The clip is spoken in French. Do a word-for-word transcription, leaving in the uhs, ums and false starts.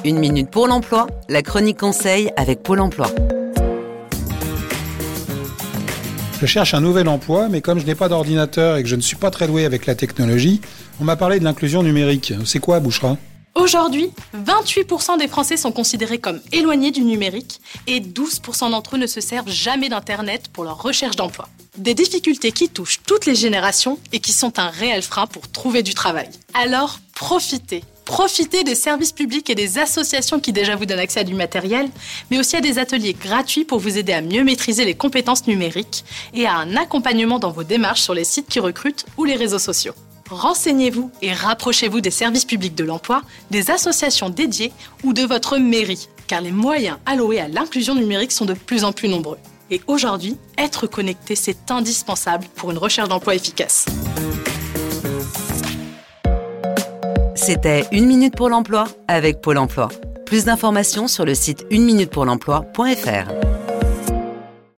Une minute pour l'emploi, la chronique conseil avec Pôle emploi. Je cherche un nouvel emploi, mais comme je n'ai pas d'ordinateur et que je ne suis pas très doué avec la technologie, on m'a parlé de l'inclusion numérique. C'est quoi, Bouchra ? Aujourd'hui, vingt-huit pour cent des Français sont considérés comme éloignés du numérique et douze pour cent d'entre eux ne se servent jamais d'Internet pour leur recherche d'emploi. Des difficultés qui touchent toutes les générations et qui sont un réel frein pour trouver du travail. Alors, profitez Profitez des services publics et des associations qui déjà vous donnent accès à du matériel, mais aussi à des ateliers gratuits pour vous aider à mieux maîtriser les compétences numériques et à un accompagnement dans vos démarches sur les sites qui recrutent ou les réseaux sociaux. Renseignez-vous et rapprochez-vous des services publics de l'emploi, des associations dédiées ou de votre mairie, car les moyens alloués à l'inclusion numérique sont de plus en plus nombreux. Et aujourd'hui, être connecté, c'est indispensable pour une recherche d'emploi efficace. C'était Une minute pour l'emploi avec Pôle emploi. Plus d'informations sur le site une minute pour l'emploi point f r.